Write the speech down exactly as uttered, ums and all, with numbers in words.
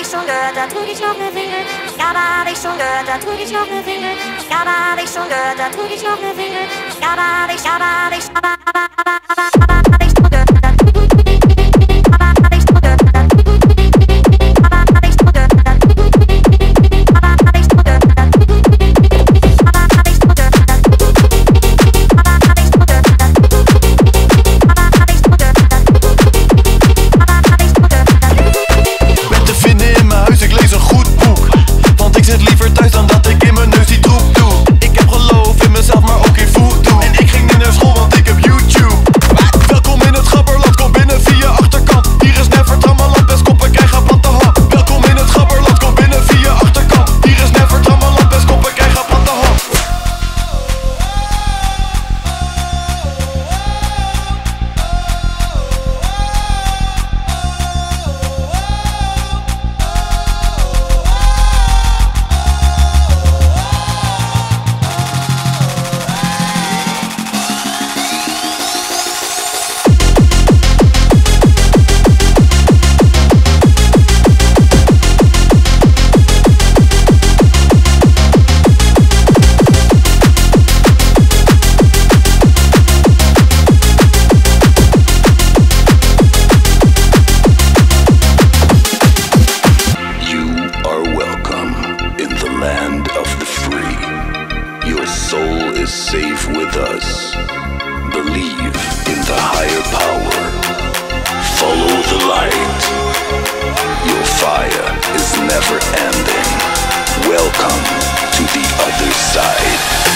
dich schon gehört, da drück ich noch ne Finger. Ich habe dich schon gehört, da drück ich noch ne Finger. Ich habe dich schon gehört, da drück ich noch ne Finger. Ich habe dich, habe dich, habe dich schon gehört, da drück ich noch ne Finger. Safe with us. Believe in the higher power. Follow the light. Your fire is never ending. Welcome to the other side.